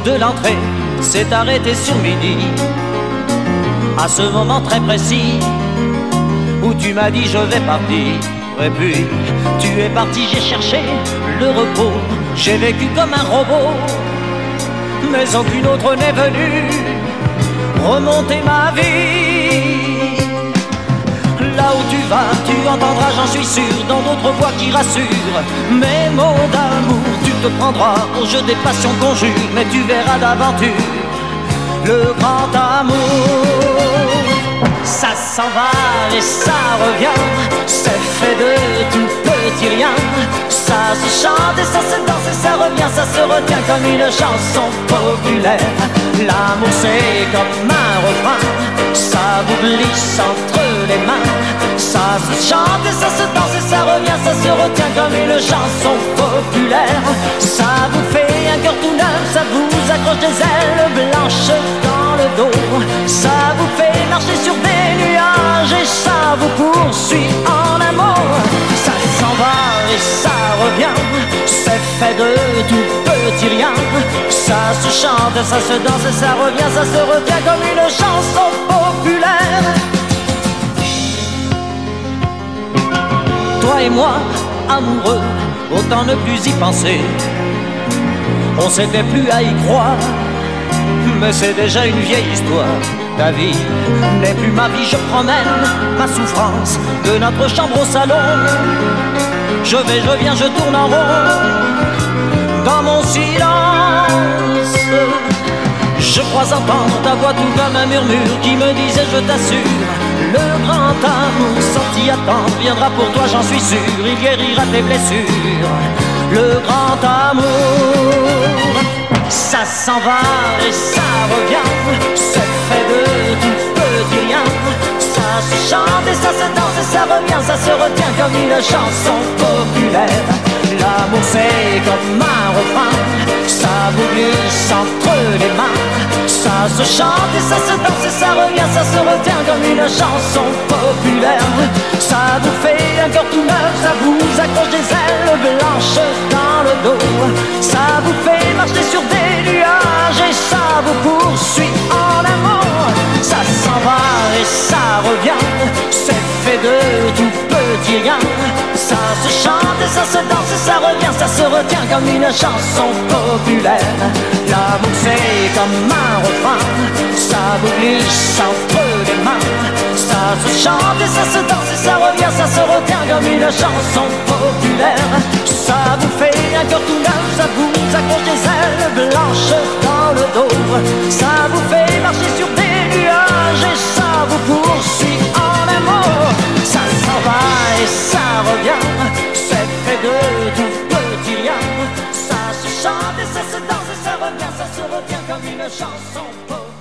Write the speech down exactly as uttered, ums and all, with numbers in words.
de l'entrée s'est arrêté sur midi. À ce moment très précis où tu m'as dit je vais partir. Et puis tu es parti, j'ai cherché le repos. J'ai vécu comme un robot, mais aucune autre n'est venue remonter ma vie. Là où tu vas, tu entendras, j'en suis sûr, dans d'autres voix qui rassurent. Mes mots d'amour, tu te prendras au jeu des passions conjures, mais tu verras d'aventure le grand amour. Ça s'en va et ça revient, c'est fait de tout petit rien. Ça se chante et ça se danse et ça revient, ça se retient comme une chanson populaire. L'amour c'est comme un refrain, ça vous glisse entre les mains. Ça se chante et ça se danse et ça revient, ça se retient comme une chanson populaire. Ça vous fait un cœur tout neuf, ça vous accroche des ailes blanches dans le dos. Ça vous fait marcher sur des nuages et ça vous poursuit en amour. Ça s'en va et ça revient, c'est fait de tout petit rien. Ça se chante, ça se danse et ça revient, ça se retient comme une chanson populaire. Toi et moi, amoureux, autant ne plus y penser. On s'était plus à y croire, mais c'est déjà une vieille histoire. Ta vie n'est plus ma vie, je promène ma souffrance de notre chambre au salon. Je vais, je viens, je tourne en rond dans mon silence. Je crois entendre ta voix tout comme un murmure qui me disait je t'assure, le grand amour sans t'y attendre viendra pour toi, j'en suis sûr. Il guérira tes blessures, le grand amour. Ça s'en va et ça revient, c'est fait de tout petit rien. Ça se chante et ça se danse et ça revient, ça se retient comme une chanson populaire. L'amour c'est comme un refrain, ça vous glisse entre les mains. Ça se chante et ça se danse et ça revient, ça se retient comme une chanson populaire. Ça vous fait un cœur tout neuf, ça vous accroche des ailes blanches dans le dos. Ça vous fait marcher sur des nuages et ça vous poursuit en amour. Ça s'en va et ça revient, c'est fait de tout petit rien. Ça se chante et ça se danse et ça revient, ça se retient comme une chanson populaire. L'amour c'est comme un refrain, ça vous glisse entre les mains. Ça se chante et ça se danse et ça revient, ça se retient comme une chanson populaire. Ça vous fait un cœur tout neuf, ça vous accroche des ailes blanches dans le dos. Ça vous fait marcher sur des nuages et ça vous poursuit en amour. Ça s'en va et ça revient, c'est fait de tout petit rien. Ça se chante et ça se danse et ça revient, ça se retient comme une chanson populaire.